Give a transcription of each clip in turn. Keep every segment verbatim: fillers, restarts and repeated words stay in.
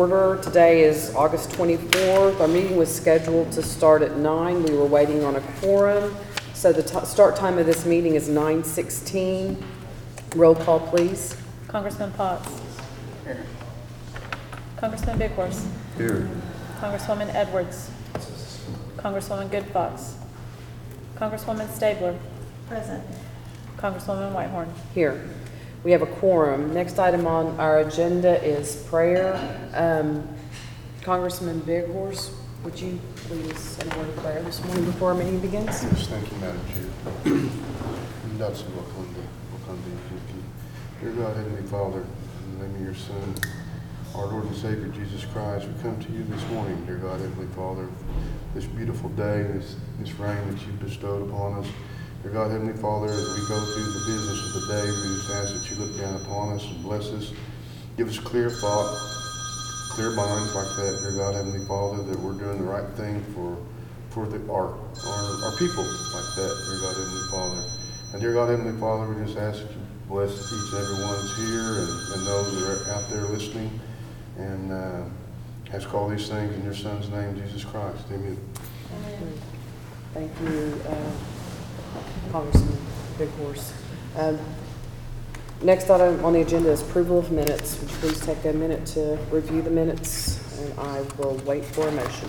order. Today is August twenty-fourth. Our meeting was scheduled to start at nine. We were waiting on a quorum. So the t- start time of this meeting is nine sixteen. Roll call, please. Congressman Potts. Here. Congressman Bighorse. Here. Congresswoman Edwards. Congresswoman Goodfox. Congresswoman Stabler. Present. Congresswoman Whitehorn. Here. We have a quorum. Next item on our agenda is prayer. Um, Congressman Bighorse, would you lead us in a word of prayer this morning before our meeting begins? Yes, thank you, Madam Chair. That's what we'll come to. We'll come to. Dear God, Heavenly Father, in the name of your Son, our Lord and Savior, Jesus Christ, we come to you this morning, dear God, Heavenly Father, this beautiful day, this, this rain that you bestowed upon us. Dear God, Heavenly Father, as we go through the business of the day, we just ask that you look down upon us and bless us. Give us clear thought, clear minds like that, dear God, Heavenly Father, that we're doing the right thing for for the our, our, our people like that, dear God, Heavenly Father. And dear God, Heavenly Father, we just ask that you bless each and every one that's here and, and those that are out there listening. And uh, ask all these things in your Son's name, Jesus Christ. Amen. Amen. Thank you, uh, Congressman Bighorse. Um, next item on the agenda is approval of minutes. Would you please take a minute to review the minutes, and I will wait for a motion.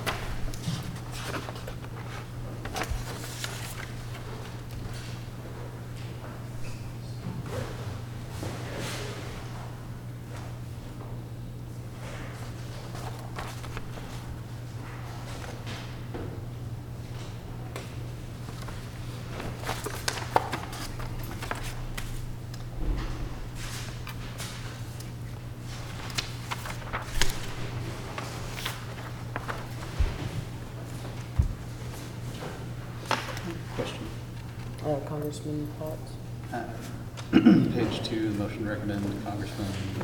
Question. Uh, Congressman Potts. Uh, Page two, the motion to recommend Congressman.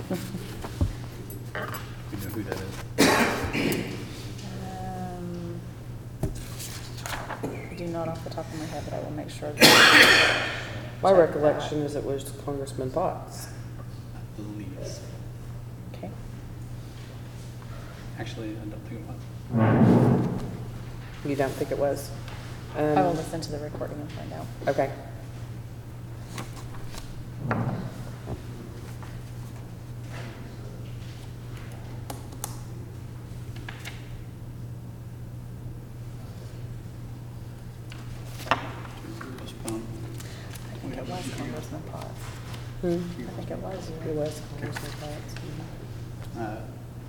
You know who that is? Um, I do not off the top of my head, but I will make sure. That My check recollection is it was Congressman Potts. I believe. Okay. Actually, I don't think it was. You don't think it was? I will Um, listen to the recording and find out. okay. Postpone. I think it was Congressman Potts. Hmm? I think it was. It was Congressman Potts. Uh,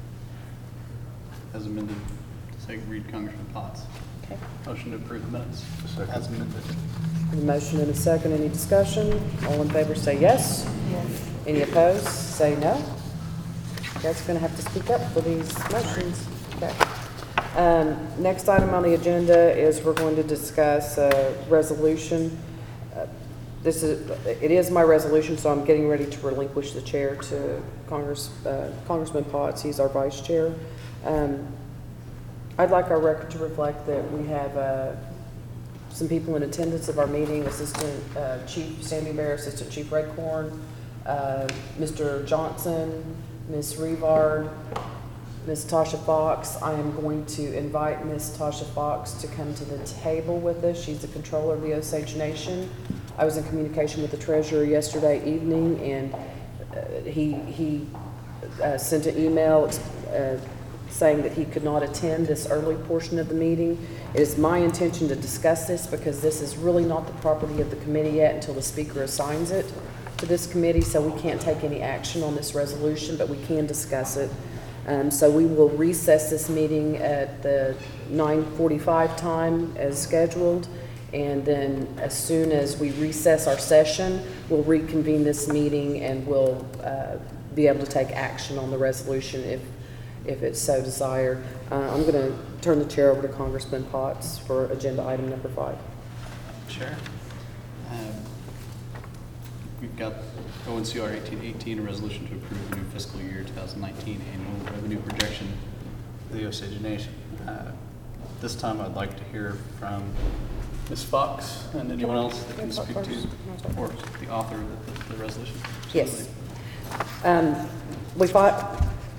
As amended, say, read Congressman Potts. Okay. Motion to approve the minutes. Second. As amended. A motion and a second. Any discussion? All in favor say yes. Yes. Any opposed? Say no. You guys are going to have to speak up for these motions. Okay. Um, next item on the agenda is we're going to discuss a resolution. Uh, This is, it is my resolution, so I'm getting ready to relinquish the chair to Congress, uh, Congressman Potts. He's our vice chair. Um, I'd like our record to reflect that we have uh, some people in attendance of our meeting: Assistant uh, Chief Sandy Bear, Assistant Chief Redcorn, uh, Mister Johnson, Miz Revard, Miz Tasha Fox. I am going to invite Miz Tasha Fox to come to the table with us. She's the controller of the Osage Nation. I was in communication with the treasurer yesterday evening, and uh, he he uh, sent an email uh, saying that he could not attend this early portion of the meeting. It is my intention to discuss this because this is really not the property of the committee yet until the speaker assigns it to this committee, so we can't take any action on this resolution, but we can discuss it. Um, so we will recess this meeting at the nine forty-five time as scheduled, and then as soon as we recess our session, we'll reconvene this meeting and we'll uh, be able to take action on the resolution if if it's so desired. Uh, I'm going to turn the chair over to Congressman Potts for agenda item number five. Chair. Um, We've got O N C R eighteen eighteen, a resolution to approve the new fiscal year two thousand nineteen annual revenue projection for the Osage Nation. Uh, This time I'd like to hear from Miz Fox and anyone else that can Can I talk speak to, first? or the author of the, the resolution. Yes. Um, we fought,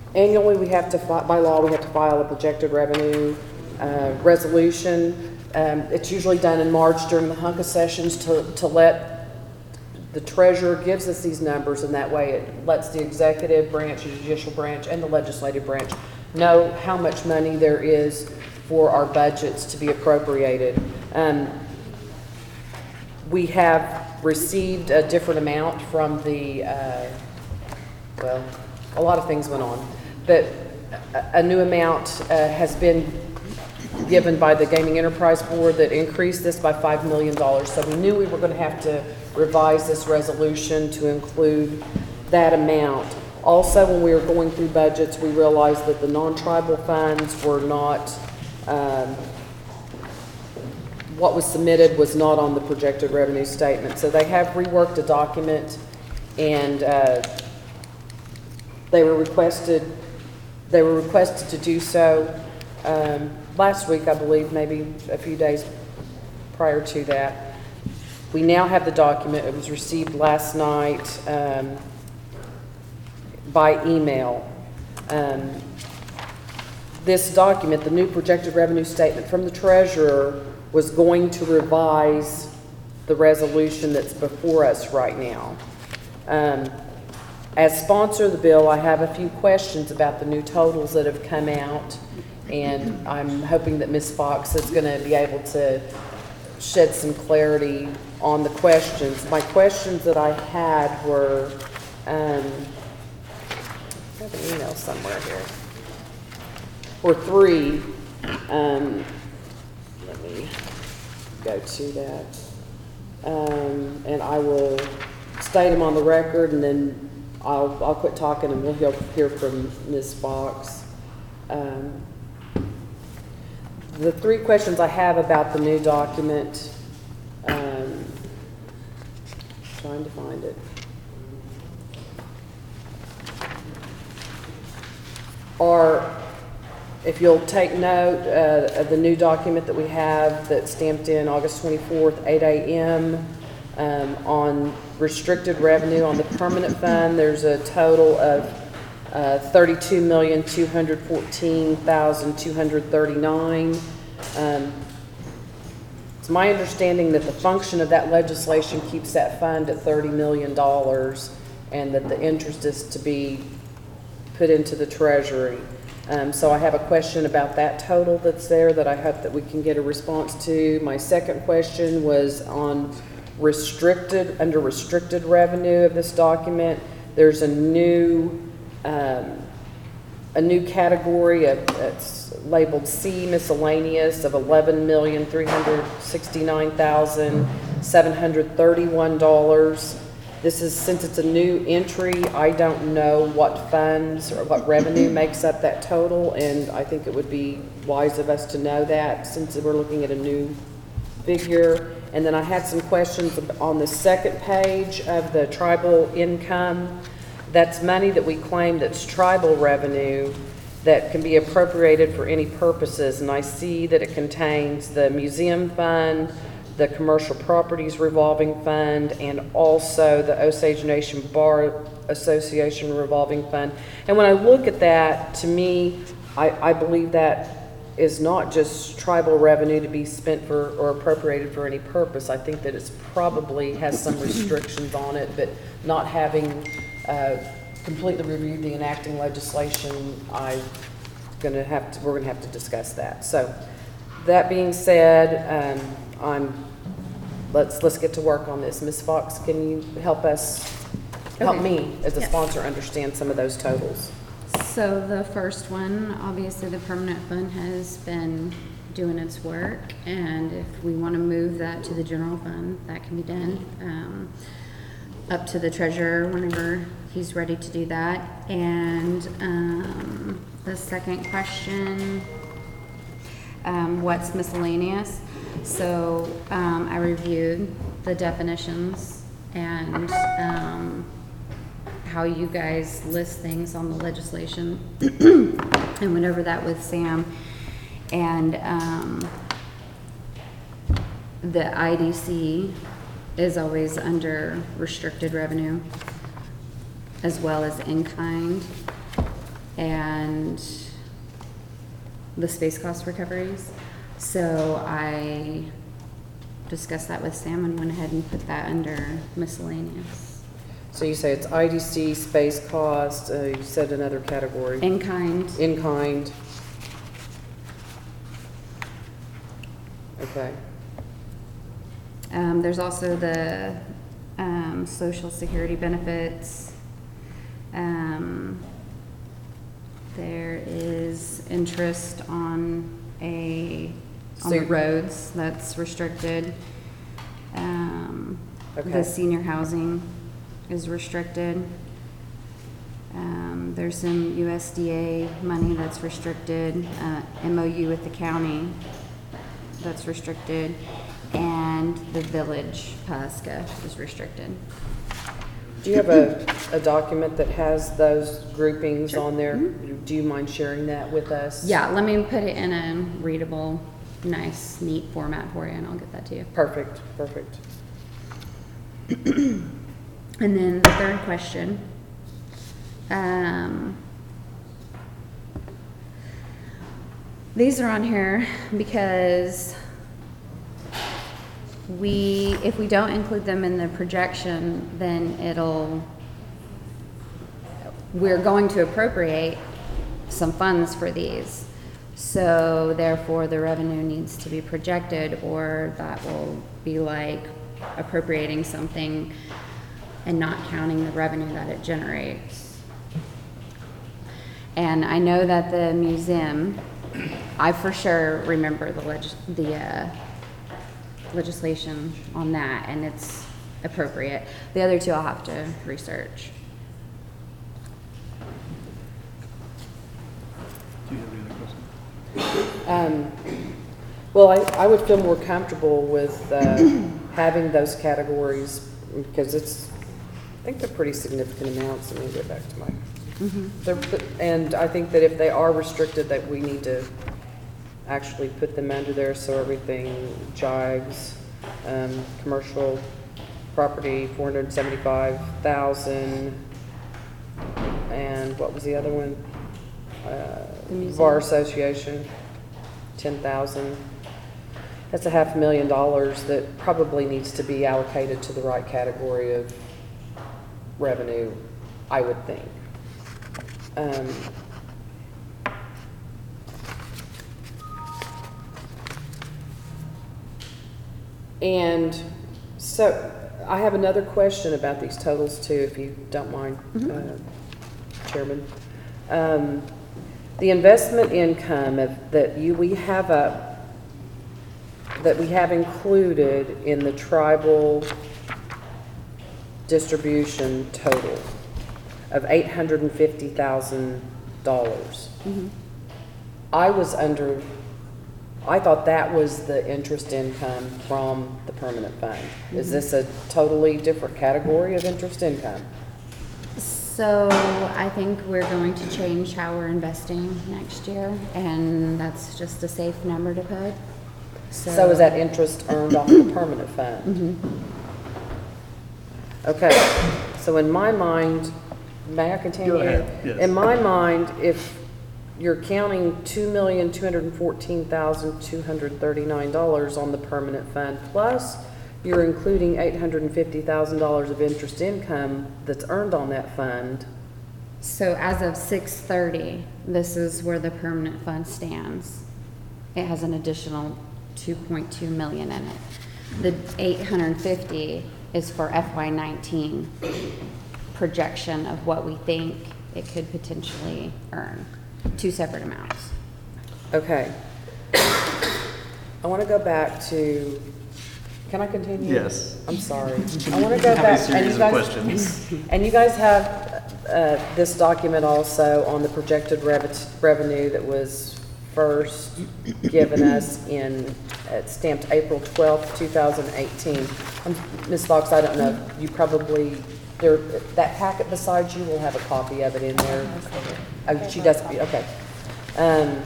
Annually, we have to, fi- by law, we have to file a projected revenue uh, resolution. Um, It's usually done in March during the H U N C A sessions to, to let, the treasurer gives us these numbers, and that way it lets the executive branch, the judicial branch, and the legislative branch know how much money there is for our budgets to be appropriated. Um, We have received a different amount from the, uh, well, a lot of things went on, but a, a new amount uh, has been given by the Gaming Enterprise Board that increased this by five million dollars. So we knew we were going to have to revise this resolution to include that amount. Also, when we were going through budgets, we realized that the non-tribal funds were not, um, what was submitted was not on the projected revenue statement. So they have reworked a document, and uh, they were requested, they were requested to do so um, last week, I believe, maybe a few days prior to that. We now have the document. It was received last night um, by email. Um, this document, the new projected revenue statement from the treasurer, was going to revise the resolution that's before us right now. Um, as sponsor of the bill, I have a few questions about the new totals that have come out, and I'm hoping that Miz Fox is going to be able to shed some clarity on the questions. My questions that I had were, um, I have an email somewhere here, or three. Um, let me go to that. Um, and I will state them on the record, and then I'll, I'll quit talking and we'll hear, hear from Miz Fox. Um, the three questions I have about the new document, um, trying to find it, are, if you'll take note uh, of the new document that we have that's stamped in August twenty-fourth, eight A M Um, on restricted revenue on the permanent fund, there's a total of uh, thirty-two million, two hundred fourteen thousand, two hundred thirty-nine. Um, it's my understanding that the function of that legislation keeps that fund at thirty million dollars, and that the interest is to be put into the treasury. Um, so I have a question about that total that's there that I hope that we can get a response to. My second question was on restricted, under restricted revenue of this document. There's a new, um, a new category of, that's labeled C miscellaneous of eleven million, three hundred sixty-nine thousand, seven hundred thirty-one dollars. This is, since it's a new entry, I don't know what funds or what revenue makes up that total, and I think it would be wise of us to know that since we're looking at a new figure. And then I had some questions on the second page of the tribal income. That's money that we claim that's tribal revenue that can be appropriated for any purposes, and I see that it contains the museum fund, the commercial properties revolving fund, and also the Osage Nation Bar Association revolving fund. And when I look at that, to me, I, I believe that is not just tribal revenue to be spent for or appropriated for any purpose. I think that it's probably has some restrictions on it, but not having uh, completely reviewed the enacting legislation, I'm gonna have to, we're gonna have to discuss that. So that being said, um, I'm, let's, let's get to work on this. Miz Fox, can you help us, help Okay. me as a Yes. sponsor understand some of those totals? So the first one, obviously the permanent fund has been doing its work, and if we want to move that to the general fund, that can be done. Um, up to the treasurer whenever he's ready to do that. And um, the second question, um, what's miscellaneous? So um, I reviewed the definitions and um, how you guys list things on the legislation and went over that with Sam. And um, the I D C is always under restricted revenue as well as in kind. and the space cost recoveries. So I discussed that with Sam and went ahead and put that under miscellaneous. So you say it's I D C, space cost, uh, you said another category. In kind, In kind. Okay. um, there's also the, um, social security benefits. Um, there is interest on a, on the So- roads that's restricted. Um, Okay. the senior housing is restricted. Um, there's some U S D A money that's restricted, uh, M O U with the county that's restricted, and the village, Pasca, is restricted. Do you have a, a document that has those groupings Sure. on there? Do you mind sharing that with us? Yeah, let me put it in a readable, nice, neat format for you, and I'll get that to you. Perfect, perfect. And then the third question, um, these are on here because we, if we don't include them in the projection, then it'll, we're going to appropriate some funds for these. So therefore, the revenue needs to be projected, or that will be like appropriating something and not counting the revenue that it generates. And I know that the museum, I for sure remember the leg, the uh, legislation on that, and it's appropriate. The other two I'll have to research. Do you have any other questions? Um, well, I, I would feel more comfortable with, uh, having those categories because it's, I think they're pretty significant amounts. Let me get back to my, they're, and I think that if they are restricted, that we need to actually put them under there so everything jives. Um, commercial property, four hundred seventy-five thousand, and what was the other one? Uh, The museum. Bar Association, ten thousand. That's a half a million dollars that probably needs to be allocated to the right category of revenue, I would think. Um, And so I have another question about these totals too, if you don't mind, uh, Chairman. Um, The investment income of, that you, we have a, that we have included in the tribal distribution total of eight hundred and fifty thousand dollars. I was under, I thought that was the interest income from the permanent fund. Is this a totally different category of interest income? So I think we're going to change how we're investing next year, and that's just a safe number to put. So is that interest earned off the permanent fund? Okay, so in my mind, may I continue? Go ahead, yes. In my mind, if you're counting two million, two hundred and fourteen thousand, two hundred and thirty-nine dollars on the permanent fund, plus you're including eight hundred and fifty thousand dollars of interest income that's earned on that fund. So as of six thirty, this is where the permanent fund stands. It has an additional two point two million in it. The eight hundred and fifty is for F Y nineteen projection of what we think it could potentially earn. Two separate amounts. Okay. I want to go back to, can I continue? Yes. I'm sorry. I want to go Have a back. and series you of guys- questions. And you guys have uh, this document also on the projected rev- revenue that was first given us in, uh, stamped April twelfth, two thousand eighteen. Um, Miz Fox, I don't know, you probably, there, that packet beside you will have a copy of it in there. Oh, she does, okay. Um,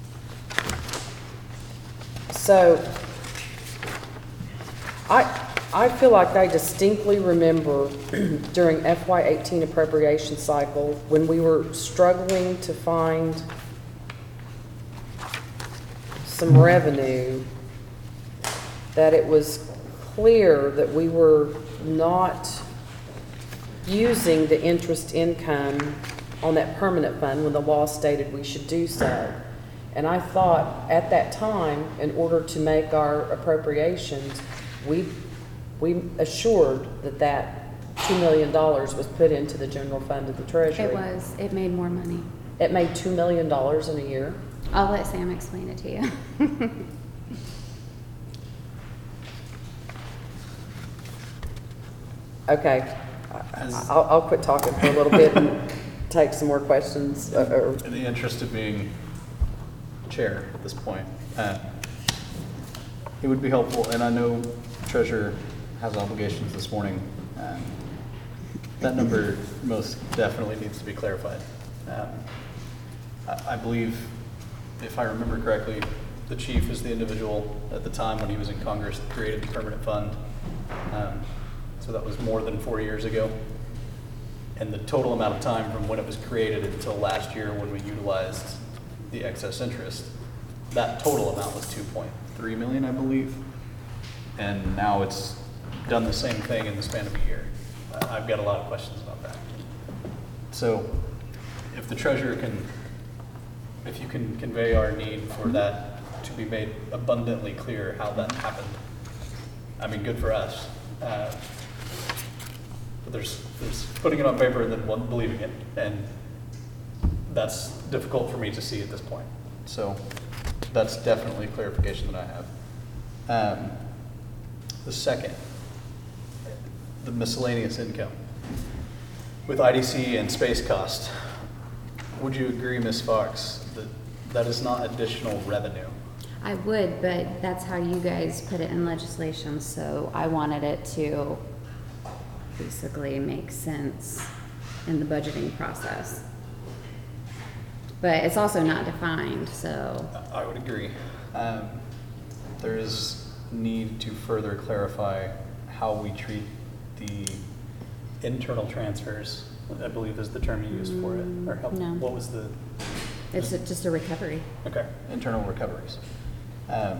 So, I, I feel like I distinctly remember during F Y eighteen appropriation cycle, when we were struggling to find some revenue, that it was clear that we were not using the interest income on that permanent fund when the law stated we should do so. And I thought at that time, in order to make our appropriations, we, we assured that that two million dollars was put into the general fund of the treasury. It was, it made more money. It made two million dollars in a year. I'll let Sam explain it to you. Okay, As- I'll, I'll quit talking for a little bit and take some more questions, uh, or, In the interest of being chair at this point, uh, it would be helpful, and I know treasurer has obligations this morning. um, That number most definitely needs to be clarified. Um, I I believe, if I remember correctly, the chief is the individual at the time when he was in Congress that created the permanent fund. Um, So that was more than four years ago. And the total amount of time from when it was created until last year when we utilized the excess interest, that total amount was two point three million, I believe. And now it's done the same thing in the span of a year. I- I've got a lot of questions about that. So if the treasurer can, if you can convey our need for that to be made abundantly clear how that happened, I mean, good for us. Uh, But there's, there's putting it on paper and then one believing it, and that's difficult for me to see at this point. So that's definitely clarification that I have. Um, the second, the miscellaneous income. With I D C and space cost, would you agree, Miz Fox, that that is not additional revenue? I would, but that's how you guys put it in legislation, so I wanted it to basically make sense in the budgeting process. But it's also not defined, so, I would agree. Um, there is need to further clarify how we treat the internal transfers, I believe is the term you used for it, or how, No. what was the, it's a- just a recovery. okay, internal recoveries. Um,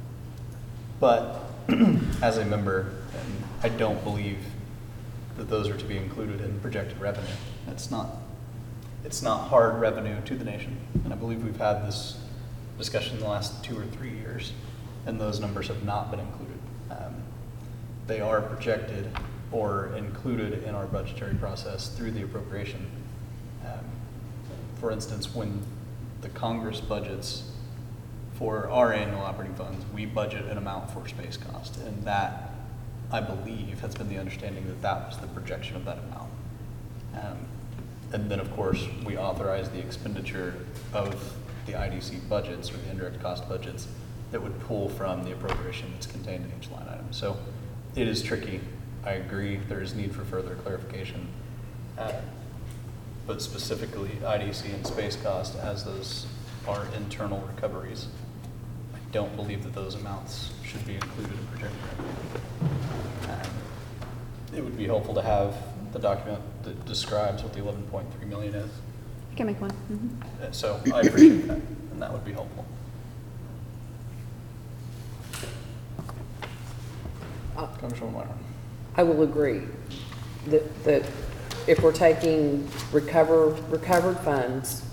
but as a member, and I don't believe that those are to be included in projected revenue. It's not, it's not hard revenue to the nation. And I believe we've had this discussion in the last two or three years, and those numbers have not been included. Um, They are projected or included in our budgetary process through the appropriation. Um, For instance, when the Congress budgets for our annual operating funds, we budget an amount for space cost, and that, I believe, has been the understanding that that was the projection of that amount. Um, And then, of course, we authorize the expenditure of the I D C budgets or the indirect cost budgets that would pull from the appropriation that's contained in each line item. So it is tricky. I agree, there is need for further clarification. Uh, But specifically, I D C and space cost, as those are internal recoveries, I don't believe that those amounts should be included in projected revenue. Um, It would be helpful to have the document that describes what the eleven point three million is. I can make one. Mhm. Uh, So I appreciate that, and that would be helpful. Congresswoman Wyron. I will agree that, that if we're taking recover, recovered funds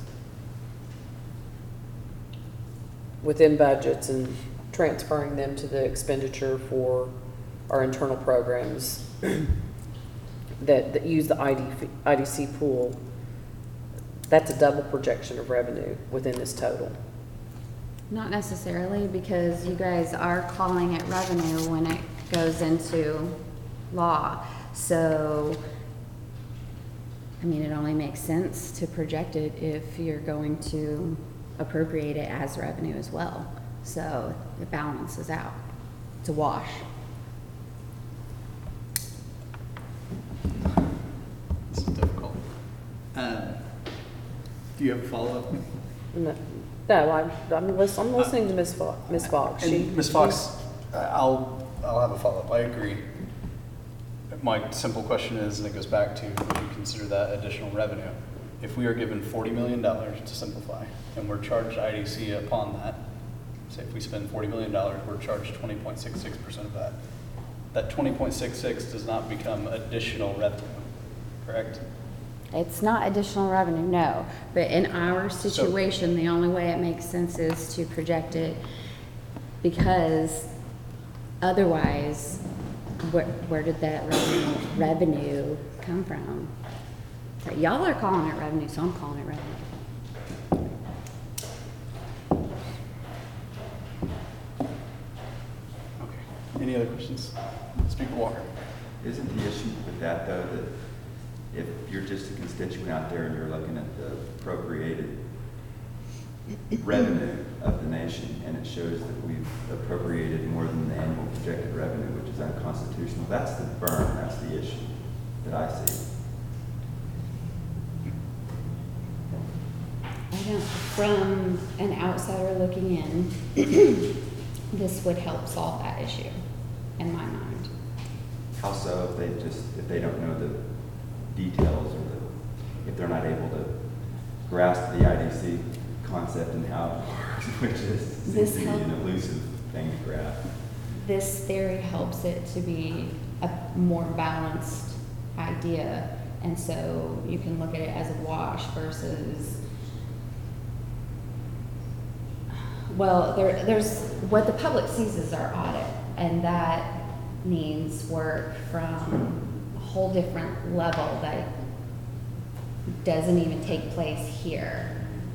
within budgets and transferring them to the expenditure for our internal programs that, that use the I D, I D C pool, that's a double projection of revenue within this total. Not necessarily, because you guys are calling it revenue when it goes into law. So, I mean, it only makes sense to project it if you're going to appropriate it as revenue as well. So it balances out. It's a wash. This is difficult. Um, Do you have a follow-up? No, no, I'm, I'm lis- I'm listening to Miz Fox, Miz Fox. She- And Miz Fox, uh, I'll, I'll have a follow-up. I agree. my simple question is, and it goes back to, would you consider that additional revenue? If we are given forty million dollars to simplify, and we're charged I D C upon that, say if we spend forty million dollars, we're charged twenty point six six percent of that. That twenty point six six does not become additional revenue, correct? It's not additional revenue, no. But in our situation, the only way it makes sense is to project it, because otherwise, where, where did that revenue, revenue come from? So y'all are calling it revenue, so I'm calling it revenue. Okay. Any other questions? Speaker Walker. Isn't the issue with that, though, that if you're just a constituent out there and you're looking at the appropriated revenue of the nation, and it shows that we've appropriated more than the annual projected revenue, which is unconstitutional, that's the burn, that's the issue that I see. I don't, from an outsider looking in, this would help solve that issue, in my mind. How so if they just, if they don't know the details, or the, if they're not able to grasp the I D C concept and how it works, which is seems This to be help- an elusive thing to grasp. This theory helps it to be a more balanced idea, and so you can look at it as a wash versus, well, there, there's, what the public sees is our audit, and that needs work from a whole different level that doesn't even take place here.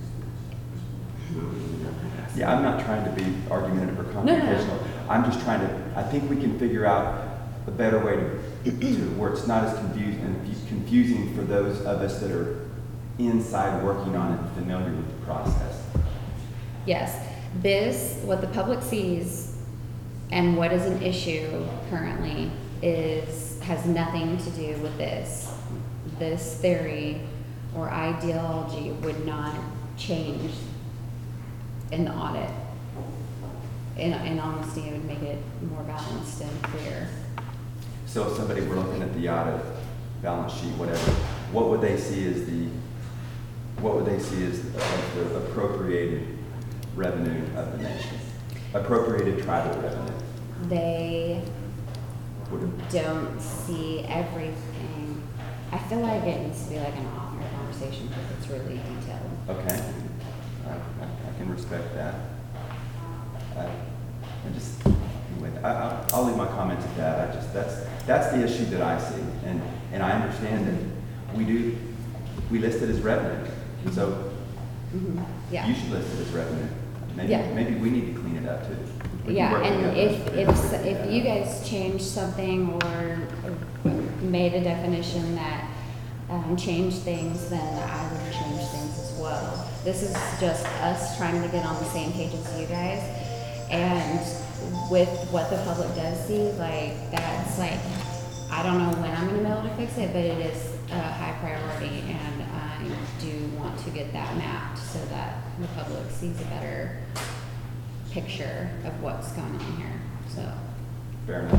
Yeah, I'm not trying to be argumentative or No, no, no. confrontational. I'm just trying to, I think we can figure out a better way to, to where it's not as confusing, confusing for those of us that are inside working on it, and familiar with the process. Yes, this, what the public sees and what is an issue currently is, has nothing to do with this. This theory or ideology would not change in the audit. In, in honesty, it would make it more balanced and clear. So if somebody were looking at the audit, balance sheet, whatever, what would they see as the, what would they see as the the appropriated revenue of the nation? Appropriated tribal revenue? They Would it- don't see everything. I feel like it needs to be like an off-air conversation because it's really detailed. Okay, I, I I can respect that. I, I just, anyway, I, I'll, I'll leave my comments at that. I just, that's, that's the issue that I see. And, and I understand that we do, we list it as revenue. And so Mhm. Yeah. you should list it as revenue. Maybe, Yeah. maybe we need to clean it up too. We can Yeah, work and together. if, if, s- if you guys changed something or made a definition that um, changed things, then I would change things as well. This is just us trying to get on the same page as you guys. And with what the public does see, like, that's like, I don't know when I'm gonna be able to fix it, but it is a high priority, and I do want to get that mapped so that the public sees a better picture of what's going on here, so. Fair enough.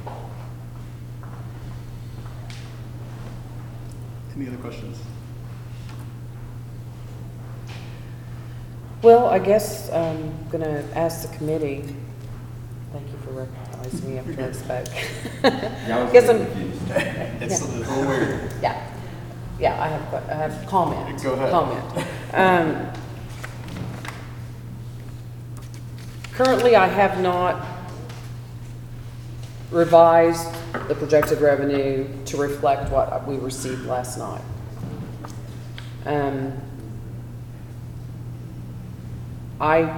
Any other questions? Well, I guess I'm gonna ask the committee, thank you for recognizing me after I spoke. Yeah, I was Guess a bit I'm- confused. It's a little weird. Yeah, yeah, I have, que- I have comment. Go ahead. Comment. Um, Currently, I have not revised the projected revenue to reflect what we received last night. Um, I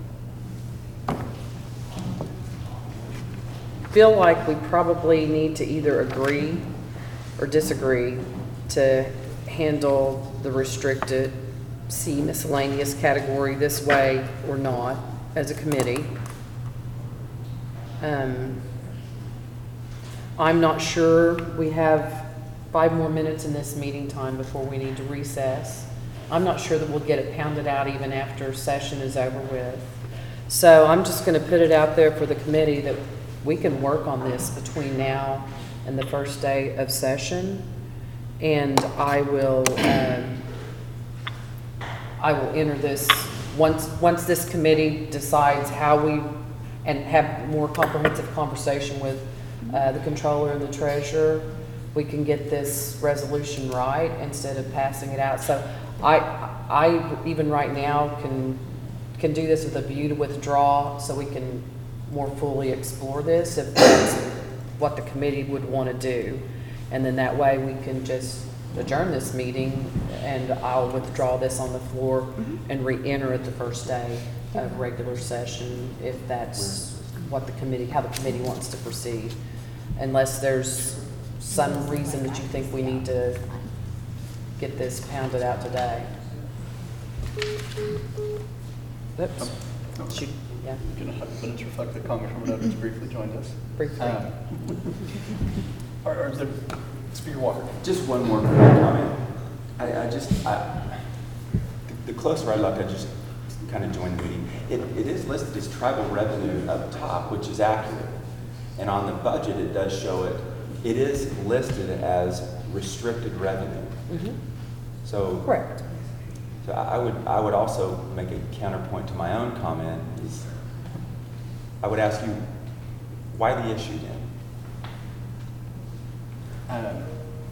feel like we probably need to either agree or disagree to handle the restricted C miscellaneous category this way or not as a committee. Um, I'm not sure, we have five more minutes in this meeting time before we need to recess. I'm not sure that we'll get it pounded out even after session is over with. So I'm just gonna put it out there for the committee that we can work on this between now and the first day of session. And I will, um, I will enter this, once, once this committee decides how we, and have more comprehensive conversation with uh, the controller and the treasurer, we can get this resolution right instead of passing it out. So I, I even right now can, can do this with a view to withdraw so we can more fully explore this if that's what the committee would want to do. And then that way we can just adjourn this meeting and I'll withdraw this on the floor and re-enter it the first day of regular session if that's what the committee, how the committee wants to proceed. Unless there's some reason that you think we need to get this pounded out today. Oops. Shoot, yeah, Can I have minutes reflect that Congresswoman Evans briefly joined us? briefly. Um, Or, or is there, Speaker Walker? Just one more quick comment. I, I just, I, the closer I look, I just kind of joined the meeting. It, it is listed as tribal revenue up top, which is accurate. And on the budget, it does show it, it is listed as restricted revenue. Mhm. So, Correct. so I I would, I would also make a counterpoint to my own comment is, I would ask you, why the issue then? Um,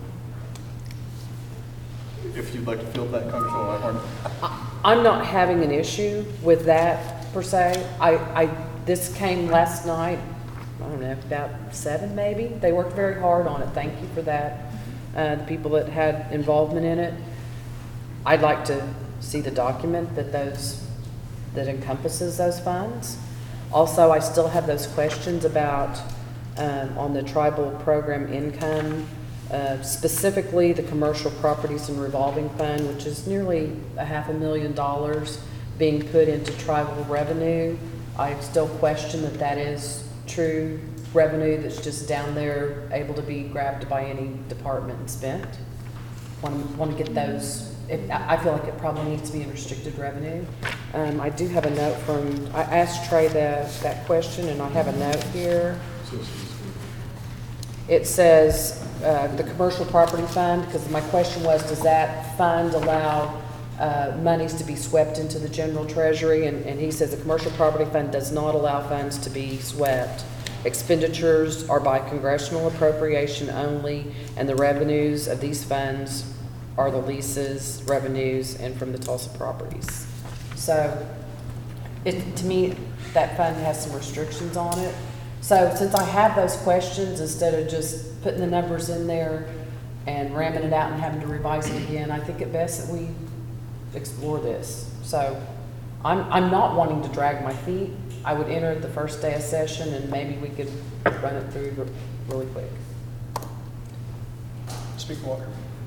If you'd like to field that, Congresswoman Horn. I'm not having an issue with that per se. I, I, this came last night, I don't know, about seven maybe. They worked very hard on it. Thank you for that. Uh, the people that had involvement in it. I'd like to see the document that those, that encompasses those funds. Also, I still have those questions about, um, on the tribal program income, uh, specifically the commercial properties and revolving fund, which is nearly a half a million dollars being put into tribal revenue. I still question that that is true revenue that's just down there able to be grabbed by any department and spent. Want, want to get those, it, I I feel like it probably needs to be in restricted revenue. Um, I do have a note from, I asked Trey that, that question and I have a note here. It says, uh, the commercial property fund, because my question was, does that fund allow uh, monies to be swept into the general treasury? And, and he says the commercial property fund does not allow funds to be swept. Expenditures are by congressional appropriation only, and the revenues of these funds are the leases, revenues, and from the Tulsa properties. So, it, to me, that fund has some restrictions on it. So since I have those questions, instead of just putting the numbers in there and ramming it out and having to revise it again, I think it best that we explore this. So I'm, I'm not wanting to drag my feet. I would enter it the first day of session and maybe we could run it through re- really quick. Speaker Walker.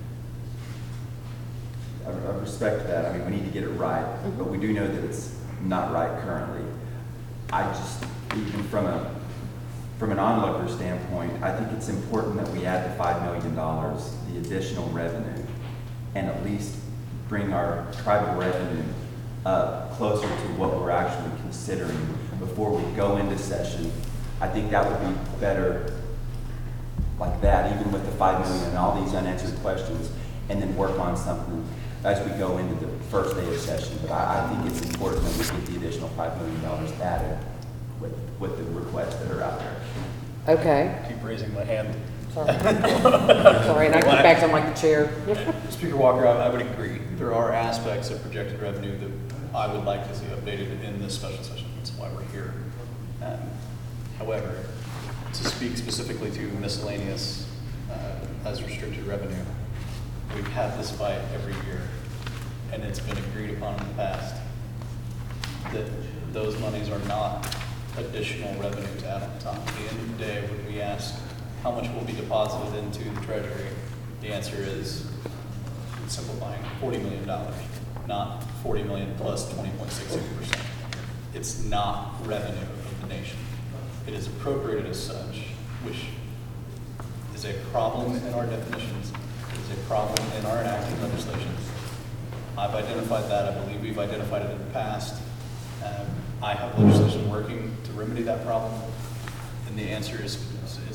I I respect that. I mean, we need to get it right, but we do know that it's not right currently. I just, even from a, from an onlooker standpoint, I think it's important that we add the five million dollars, the additional revenue, and at least bring our tribal revenue up closer to what we're actually considering before we go into session. I think that would be better like that, even with the five million and all these unanswered questions, and then work on something as we go into the first day of session. But I, I think it's important that we get the additional five million dollars added with, with the requests that are out there. Okay, Keep raising my hand. sorry. Sorry, and I get back on like the chair. Speaker Walker, I I would agree. There are aspects of projected revenue that I would like to see updated in this special session. That's why we're here. Um, However, to speak specifically to miscellaneous uh, as restricted revenue, we've had this fight every year, and it's been agreed upon in the past that those monies are not additional revenue to add on top. At the end of the day, when we ask how much will be deposited into the treasury, the answer is, simplifying, forty million dollars, not forty million dollars plus twenty point six six percent. It's not revenue of the nation. It is appropriated as such, which is a problem in our definitions. It is a problem in our enacting legislation. I've identified that. I believe we've identified it in the past. Um, I have legislation working to remedy that problem, and the answer is, is, is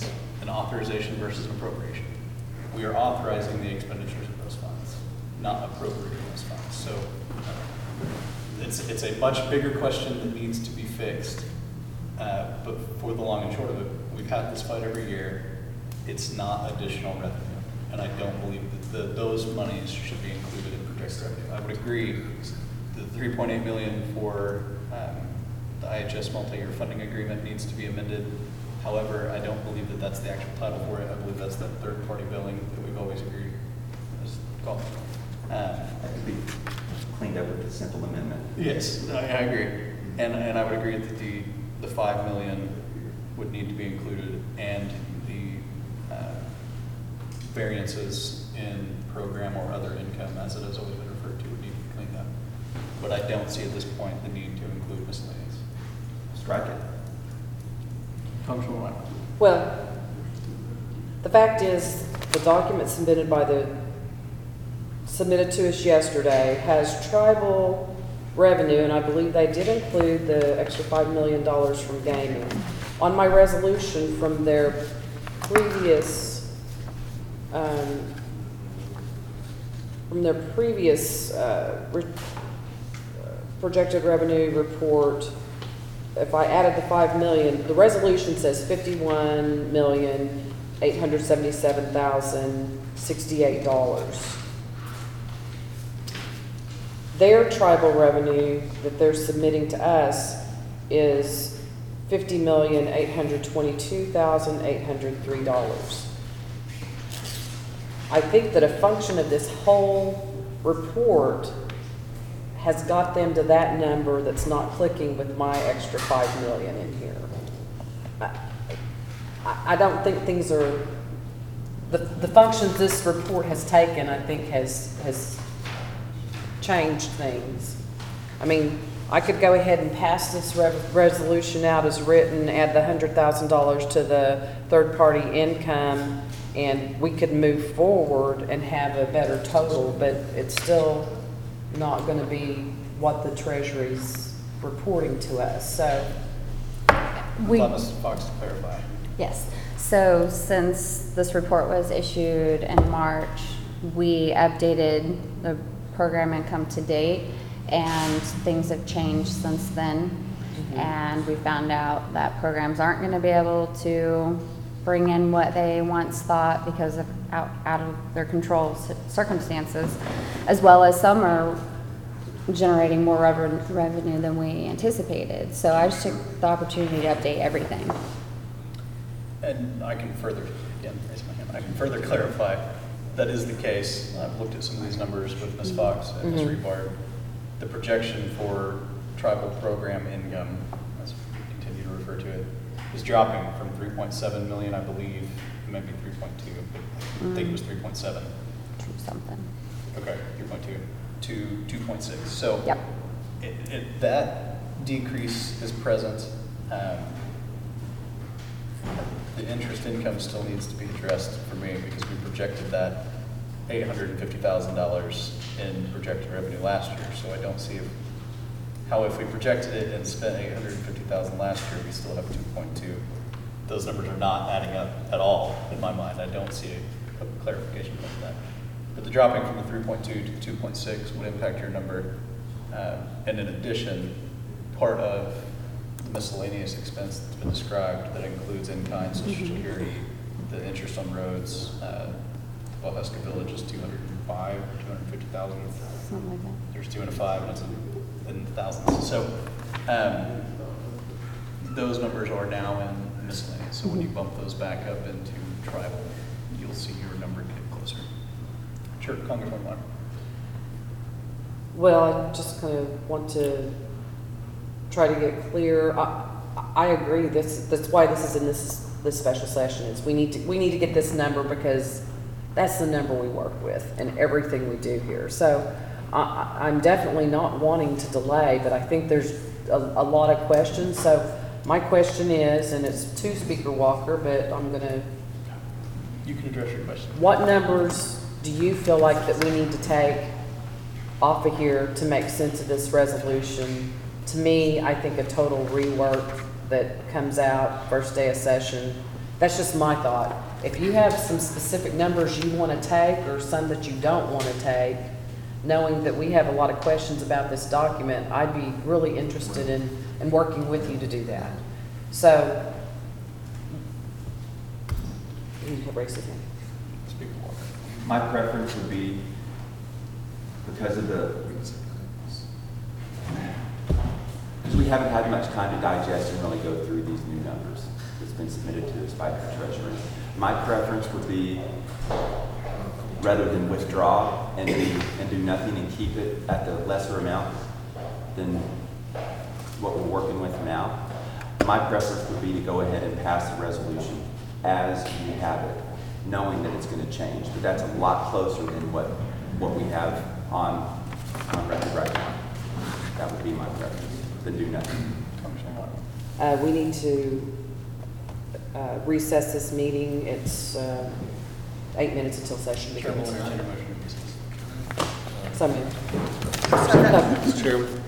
an authorization versus an appropriation. We are authorizing the expenditures of those funds, not appropriating those funds. So uh, it's, it's a much bigger question that needs to be fixed. Uh, but for the long and short of it, we've had this fight every year. It's not additional revenue. And I don't believe that the, those monies should be included in projected revenue. I would agree, the three point eight million for um, the I H S multi-year funding agreement needs to be amended. However, I don't believe that that's the actual title for it. I believe that's that third-party billing that we've always agreed is called. Um, That could be cleaned up with a simple amendment. yes, I, I agree. And, and I would agree that the, the five million would need to be included, and the uh, variances in program or other income, as it has always been referred to, would need to be cleaned up. But I don't see at this point the need to include miscellaneous. Strike it. Functional one. Well, the fact is, the document submitted by the, submitted to us yesterday has tribal revenue, and I believe they did include the extra five million dollars from gaming. On my resolution from their previous, um, from their previous, uh, re- projected revenue report, if I added the five million, the resolution says fifty-one million, eight hundred seventy-seven thousand, sixty-eight dollars. Their tribal revenue that they're submitting to us is fifty million, eight hundred twenty-two thousand, eight hundred three dollars. I think that a function of this whole report has got them to that number that's not clicking with my extra five million in here. I, I don't think things are, the, the functions this report has taken, I think has, has changed things. I mean, I could go ahead and pass this re resolution out as written, add the hundred thousand dollars to the third-party income, and we could move forward and have a better total, but it's still not going to be what the Treasury's reporting to us. So, We, Allow Miz Fox to clarify. yes, so since this report was issued in March, we updated the program income to date, and things have changed since then. Mm-hmm. And we found out that programs aren't going to be able to bring in what they once thought because of out, out of their control c- circumstances, as well as some are generating more rever- revenue than we anticipated. So I just took the opportunity to update everything. And I can further, again, raise my hand, I can further clarify, that is the case. I've looked at some of these numbers with Miz Fox and Miz Mhm. Rebar. The projection for tribal program income, as we continue to refer to it, is dropping from three point seven million, I believe, maybe three point two, but I think it was three point seven. Something. Okay, three point two to two point six. So Yep. it, it, that decrease is present. Um, the interest income still needs to be addressed for me because we projected that eight hundred fifty thousand dollars in projected revenue last year. So I don't see if, how if we projected it and spent eight hundred fifty thousand dollars last year, we still have two point two. Those numbers are not adding up at all in my mind. I don't see a, a clarification of that. But the dropping from the three point two to two point six would impact your number. Um, and in addition, part of the miscellaneous expense that's been described that includes in-kind, social Mhm. security, the interest on roads, uh, the Wellhusky Village is two hundred five or two hundred fifty thousand. Something like that. There's two and a five, and it's in, in thousands. So um, those numbers are now in miscellaneous. So when you bump those back up into tribal, you'll see your number get closer. Sure, Congressman Meyer. well, I just kind of want to try to get clear. I, I agree. This, that's why this is in this, this special session is we need to, we need to get this number because that's the number we work with in everything we do here. So I, I- I'm definitely not wanting to delay, but I think there's a, a lot of questions. So my question is, and it's to Speaker Walker, but I'm gonna, You can address your question. what numbers do you feel like that we need to take off of here to make sense of this resolution? To me, I think a total rework that comes out first day of session That's just my thought. If you have some specific numbers you want to take or some that you don't want to take, knowing that we have a lot of questions about this document, I'd be really interested in, in working with you to do that. So, he raised his hand. Speak more. My preference would be, because of the, because we haven't had much time to digest and really go through these new numbers that's been submitted to us by the treasurer. My preference would be, rather than withdraw and do, and do nothing and keep it at the lesser amount than what we're working with now, my preference would be to go ahead and pass the resolution as we have it, knowing that it's going to change. But that's a lot closer than what, what we have on, on record right now. That would be my preference, than do nothing. Uh, we need to uh, recess this meeting. It's uh, eight minutes until session Chair will begins. entertain a motion to recess. So moved. Mister Chairman,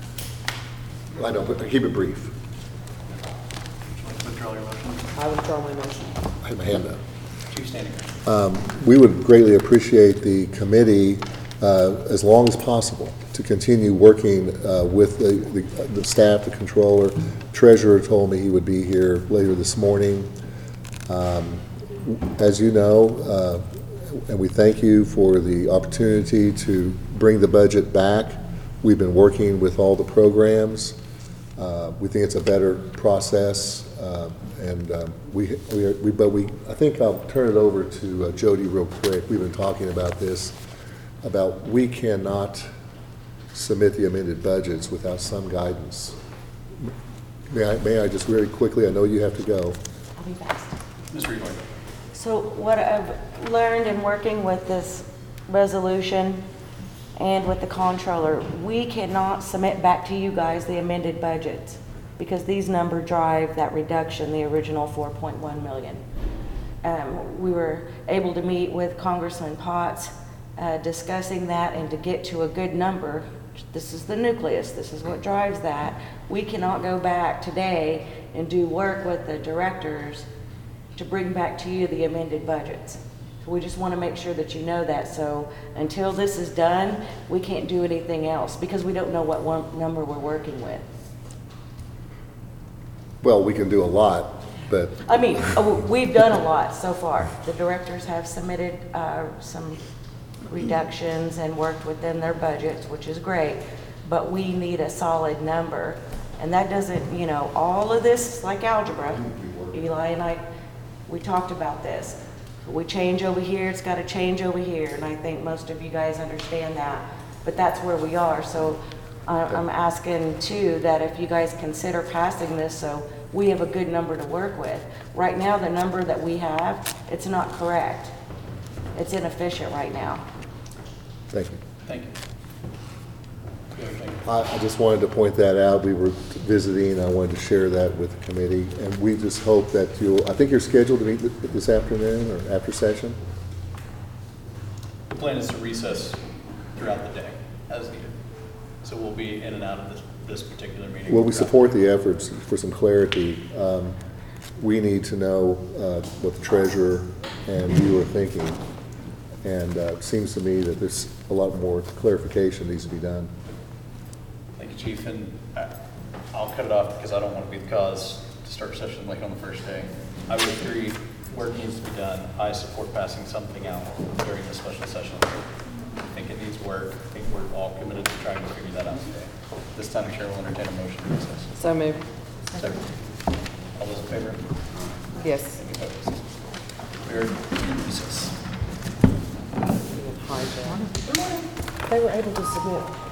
I know, but keep it brief. Would you like to withdraw your motion? I withdraw my motion. I have my hand up. Chief Standing. We would greatly appreciate the committee, uh, as long as possible, to continue working uh, with the, the, the staff, the controller. Treasurer told me he would be here later this morning. Um, as you know, uh, and we thank you for the opportunity to bring the budget back. We've been working with all the programs. Uh, we think it's a better process, uh, and um, we, we, are, we, but we, I think I'll turn it over to uh, Jody real quick. We've been talking about this, about we cannot submit the amended budgets without some guidance. May I, may I just very quickly, I know you have to go. I'll be fast. Miz Reed. So what I've learned in working with this resolution and with the comptroller, we cannot submit back to you guys the amended budget because these numbers drive that reduction, the original four point one million. Um, we were able to meet with Congressman Potts uh, discussing that, and to get to a good number. This is the nucleus, this is what drives that. We cannot go back today and do work with the directors to bring back to you the amended budgets. So we just want to make sure that you know that. So until this is done, we can't do anything else because we don't know what one number we're working with. Well, we can do a lot, but I mean, uh, we've done a lot so far. The directors have submitted uh, some reductions and worked within their budgets, which is great, but we need a solid number. And that doesn't, you know, all of this is like algebra. Eli and I, we talked about this. We change over here, it's got to change over here, and I think most of you guys understand that. But that's where we are. So uh, I'm asking too that if you guys consider passing this, so we have a good number to work with. Right now, the number that we have, it's not correct. It's inefficient right now. thank you. Thank you. Do you have anything? I, I just wanted to point that out. We were visiting, I wanted to share that with the committee, and we just hope that you'll, I think you're scheduled to meet th- this afternoon or after session? The plan is to recess throughout the day as needed. So we'll be in and out of this, this particular meeting. Well, we support the efforts for some clarity. Um, we need to know uh, what the treasurer and you are thinking, and uh, it seems to me that there's a lot more clarification needs to be done. Thank you, Chief, and I- I'll cut it off because I don't want to be the cause to start session late on the first day. I would agree, work needs to be done. I support passing something out during the special session. I think it needs work. I think we're all committed to trying to figure that out today. This time, the chair will entertain a motion to recess. So moved. Second. All those in favor? Yes. Any opposed? We are in recess. Hijack. They were able to submit